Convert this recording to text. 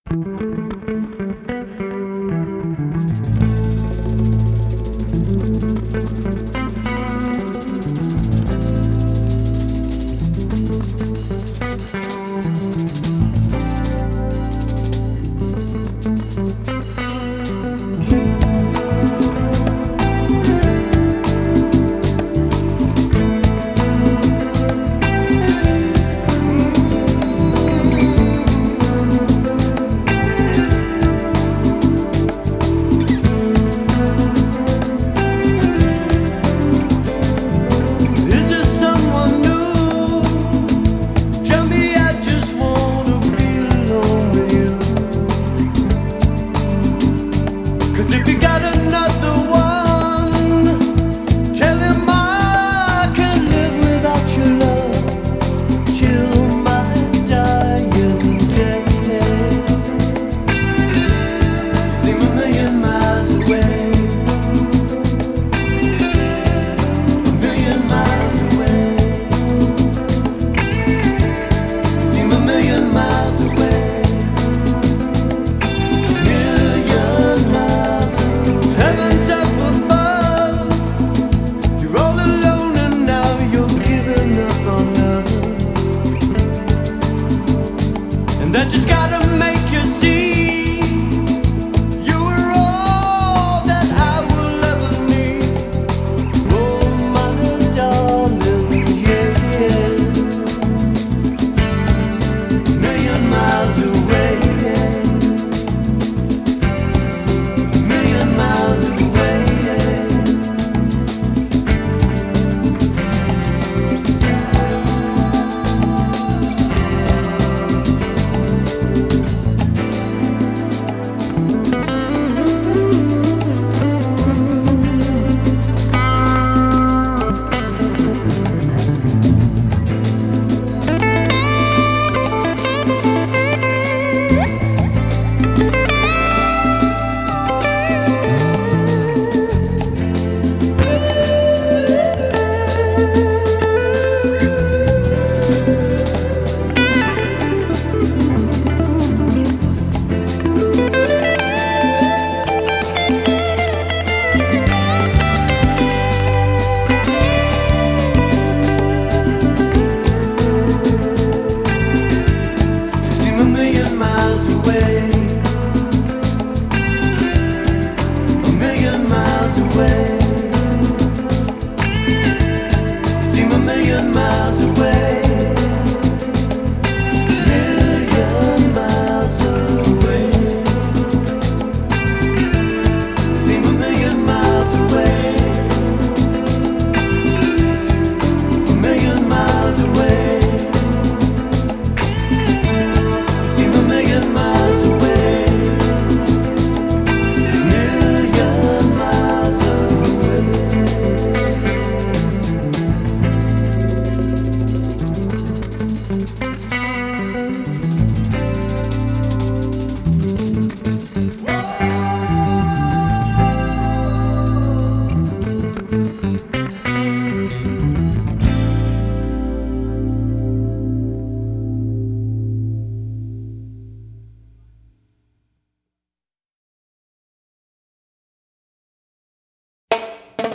Is there someone new? Tell me, I just wanna be alone with you. 'Cause if you got another one, tell him I can live without your love till my dying day. Seem a million miles away, a million miles away. Seem a million miles away, million miles away. Heaven's up above, you're all alone and now you're giving up on love. And I just gotta make you see